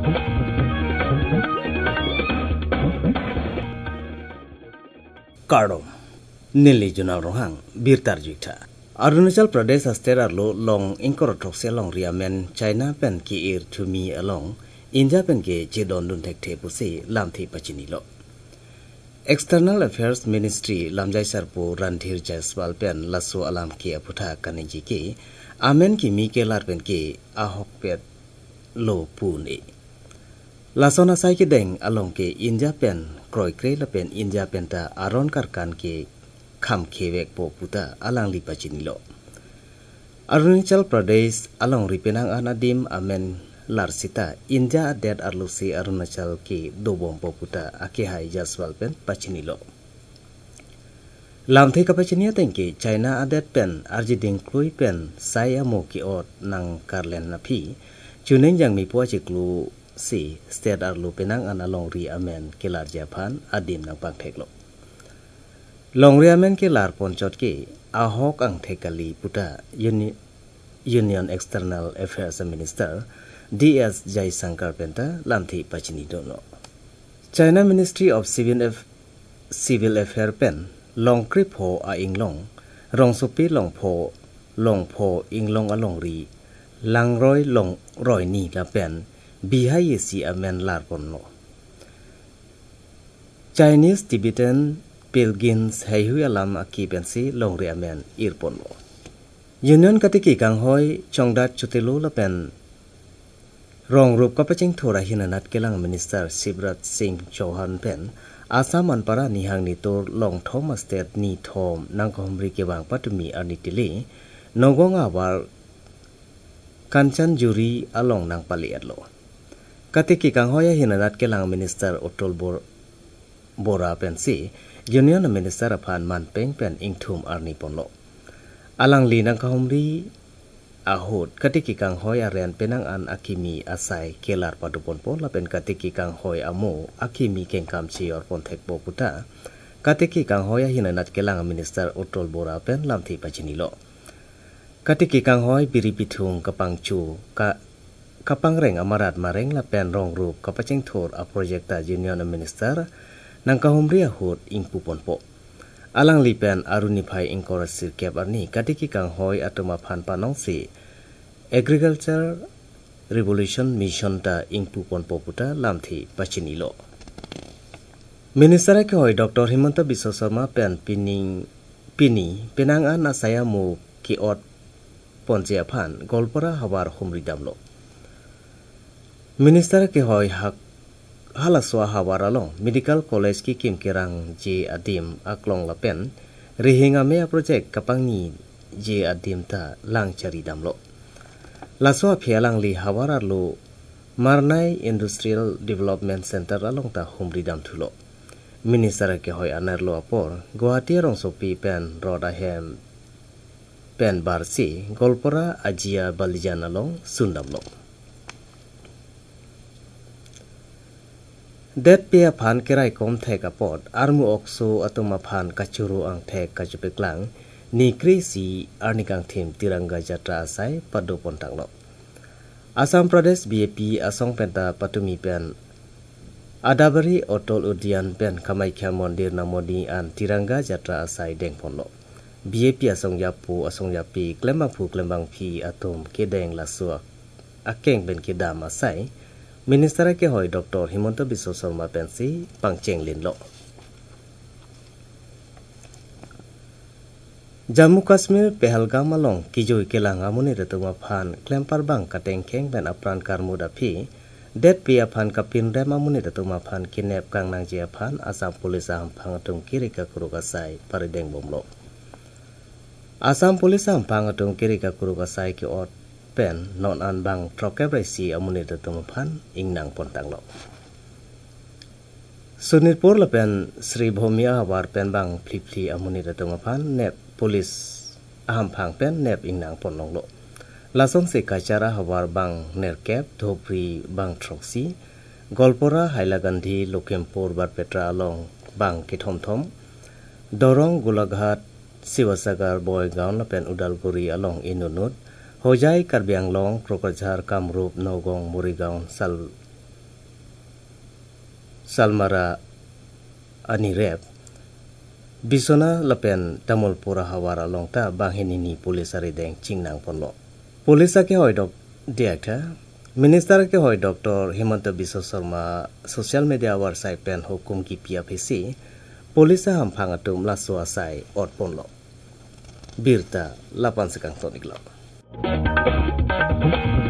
Kardom Nili Junal Rohang Birtar Juta Arunachal Pradesh Astera Lo Long Inkorotroxia Long Riamen China Pen Ki Ir to me along India Pen Ge Jedon Duntek Tepusi Lamthi Pachinilo External Affairs Ministry Lamjai Sarpo Ranthir Jaiswal Pen Lasso Alam Ki Aputa Kaniji Ki Amen Ki Mike Larpen Ki Ahok Pet Lo Pune Lasona Saiki Deng along ke India Pen Kroi Kre La Pen India Penta Aron Karkan ke Kham Kevek Po Puta Alang Lipa Chinilo Arunachal Pradesh along Ripenang Anadim Amen Larsita India Adet Arlusi Arunachal ke Dobom Po Puta Akehai Jaswal Pen Pachinilo Lamthi Kapachinia Tenke China Adet Pen Arjiding Klui Pen Saya Mo Ki Ot Nang Karlen Napi Chuneng Yang Mi Po Chiklu Si State Arlu Penang An Along Ri Amen Kelar Japan Adim Nang Pangtheklo Long Ri Amen Kelar Ponchot Ke Ahok Ang Thekali Puta Union External Affairs Minister D.S. Jaisankar Penta Lamthi Pachini Dono China Ministry of Civil Affairs Pen Long Krip Ho A Inglong Rong Sopi Long Po Inglong Along Ri Lang Roy Long Roy Ni La Pen Bihai si amen lar ponno Chinese Tibetan Pilgrims Haihu alam akipensi longri amen ir ponno Union katiki kanghoi chongdat chutelu la pen Rong rup kapaching thora hinanat kelang Minister Sibrat Singh Chauhan pen Assam anpara nihang nitor long Thomas State ni thom nangkomri kewang patumi anitili nogong awal Kanchan juri along nang paliatlo Katiki Kanghoya hinanat kelang Minister Otol Bora Pensi, Union Minister Apan Man Peng Pen Ingtum Arni Ponlo. Alang Linang Kahumri Ahud, Katiki Kanghoya Ren Penang An Akimi Asai Kelar Padupon Pon Lapen Katiki Kanghoy Amo Akimi Kengkam Chior Pontek Boputa, Katiki Kanghoya hinanat kelang Minister Otol Bora Pen Lamthi Pachinilo. Katiki Kanghoy Biripitung Kapangchu Kapangreng Amarat Mareng La Pen Rong Rup Kapaching Thor a Projecta Union Minister Nang Kahumri Ahud Ingpu Ponpo Alang Lipen Arunipai Inkorasir Kep Arni Katiki Kanghoy Atuma Phan Panong Si Agriculture Revolution Mission Ta Ingpu Ponpo Puta Lamthi Pachinilo Minister Kehoy Dr. Himanta Biswa Sarma Pen Pini Penang An Asaya Mu Kiot Ponjia Phan Golpara Hawar Humri Damlo Minister ke hoy hak halaswa hawaralong Medical College ki kim kirang je adim aklong lapen rihinga mea project kapangni je adim ta lang cari damlo laswa phialang li hawaralo Marnai Industrial Development Center along ta humri dam thulo Minister ke hoy anerlo apor Guwahati rong sopi pen rodahem pen barsi golpora ajia balijan along sundamlo Det pia phan kerai kom thek apot armu okso atuma phan kachuru ang thek kajupeklang ni krisi arnikang thim tiranga jatra asai padu pontanglo Assam Pradesh BAP asong penta patumi pen Adabari Otol Udian pen Kamaikya Mondir namodi an tiranga jatra asai dengponlo BAP asong yapi klembang phi atom kedeng lasua akeng ben kedam asai Minister ke hoy Dr. Himanta Biswa Sarma Pensi Pangcheng Linlo Jammu Kashmir Pahalgam along Kijoi Kelang Amuni Retuma Phan Klempar Bang Kateng Keng Ben Apran Karmuda Phi Det Pia Phan Kapin Rem Amuni Retuma Phan Kinep Kang Nang Jia Phan Assam Police Ampang Atung Kirika Kurukasai Parideng Bomlo Assam Police Ampang Atung Kirika Kurukasai Ki Ot Pen non an bang trokebresi amuni Retuma Phan ingnang pontanglo Sunitpur la pen Sri Bhomia war pen bang Phli amuni Retuma Phan nep police ahampang pen nep ingnang ponlonglo Lasong se kachara hawar bang nerkep dhopri bang troksi Golpora Hailagandhi Lokhimpur Barpetra along bang Kithomthom Dorong Golaghat Sivasagar Boygaon la pen Udalguri along Inunut Hojai Karbi Anglong Krokazhar Kamrup Nogong Morigaon salmara ani rep bisona lapen tamol pura hawara longta banghenini police ari deng chingnang ponlo police ke hoi dok diakta minister ke hoi Dr. Himanta Biswa Sarma social media website pen hukum ki PFC police ham phangatum la so asai ot ponlo birta lapan sekang tonik lo